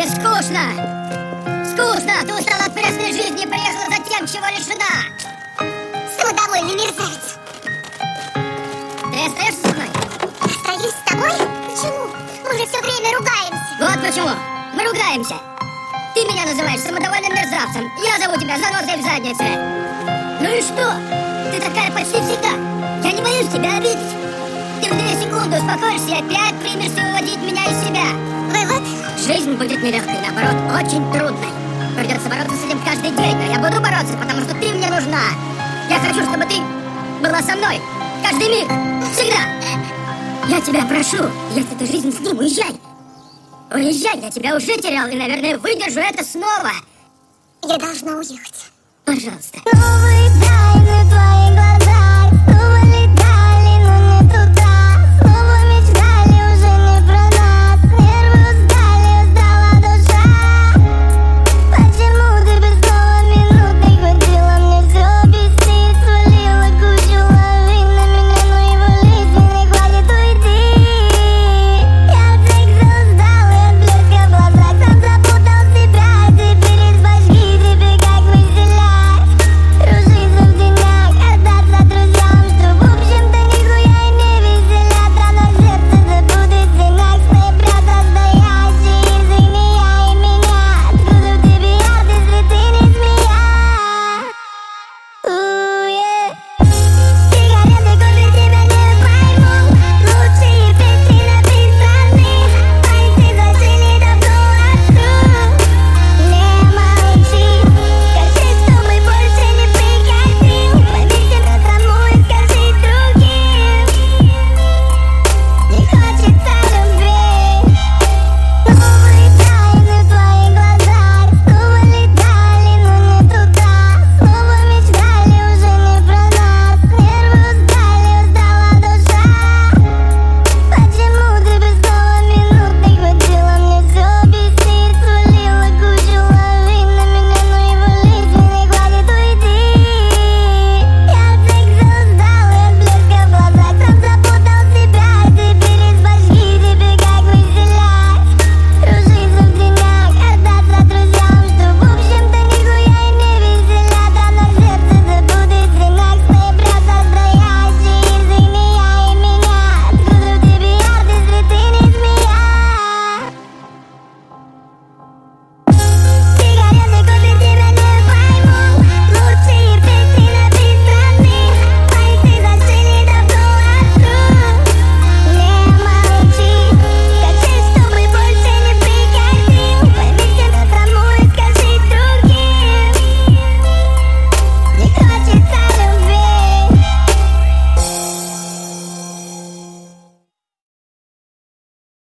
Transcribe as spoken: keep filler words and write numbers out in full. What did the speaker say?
скучно! Скучно! Ты устала от пресной жизни и приехала за тем, чего лишена! Самодовольный мерзавец! Ты остаешься со мной? Остаюсь с тобой? Почему? Мы же все время ругаемся! Вот почему! Мы ругаемся! Ты меня называешь самодовольным мерзавцем, я зову тебя занозой в заднице! Ну и что? Ты такая почти всегда! Я не боюсь тебя обидеть! Ты в две секунды успокоишься и опять примешься выводить меня из себя! Вывод? Жизнь будет нелегкой, наоборот, очень трудной. Придется бороться с этим каждый день, но я буду бороться, потому что ты мне нужна. Я хочу, чтобы ты была со мной. Каждый миг. Всегда. Я тебя прошу, если ты жизнь с ним, уезжай. Уезжай, я тебя уже терял и, наверное, выдержу это снова. Я должна уехать. Пожалуйста. Новый дай мне твои глаза.